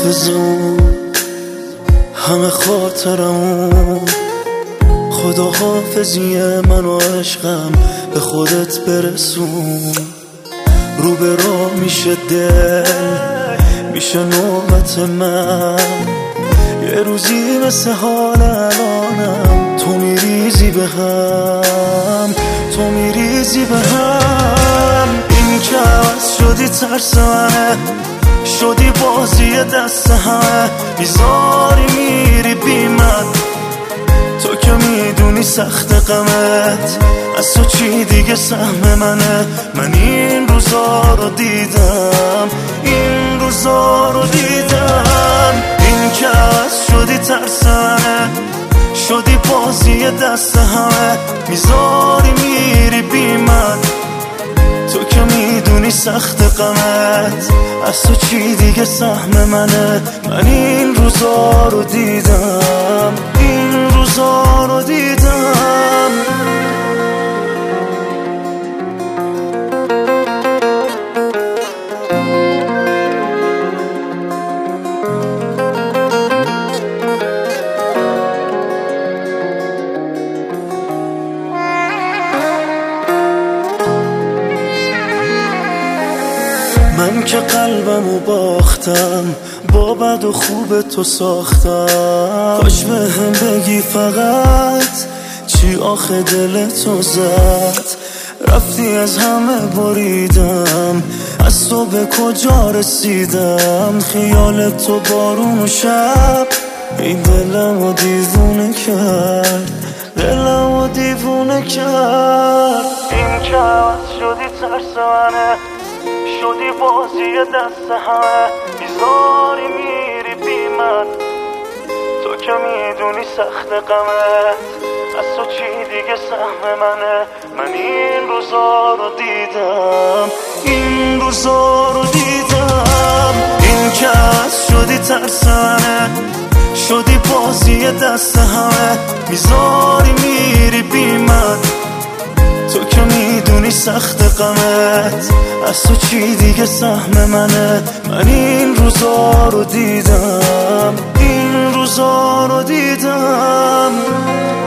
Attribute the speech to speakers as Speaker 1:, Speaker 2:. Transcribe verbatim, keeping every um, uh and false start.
Speaker 1: حافظم همه خاطرم، خدا حافظی من و عشقم به خودت برسون. رو به راه میشه دل، میشه نوبت من، یه روزی مثل حال الانم تو میریزی به هم، تو میریزی به هم. این که عوض شدی ترس منه، شدی بازی دست همه، میذاری میری بی من، تو که میدونی سخت غمت از تو چی دیگه سهم منه. من این روزا رو دیدم، این روزا رو دیدم. این که عوض شدی ترس منه، شدی بازی دست همه، میذاری میری بی من، تو که میدونی سخت غمت از تو چی دیگه سهم منه. من این روزا رو دیدم، این روزا رو دیدم. من که قلبمو باختم، با بد و خوب تو ساختم، کاش به هم بگی فقط چی آخه دل تو زد. رفتی از همه بریدم، از تو به کجا رسیدم، خیال تو بارون و شب این دلمو دیوونه کرد، دلمو دیوونه کرد. این که عوض شدی ترس منه، شدی بازی دست همه، میذاری میری بی من، تو که میدونی سخت غمت از تو چی دیگه سهم منه. من این روزا رو دیدم، این روزا رو دیدم. این که عوض شدی ترس منه، شدی بازی دست همه، میذاری میری بی من، تو که میدونی سخت غمت از تو چی دیگه سهم منه. من این روزا رو دیدم، این روزا رو دیدم.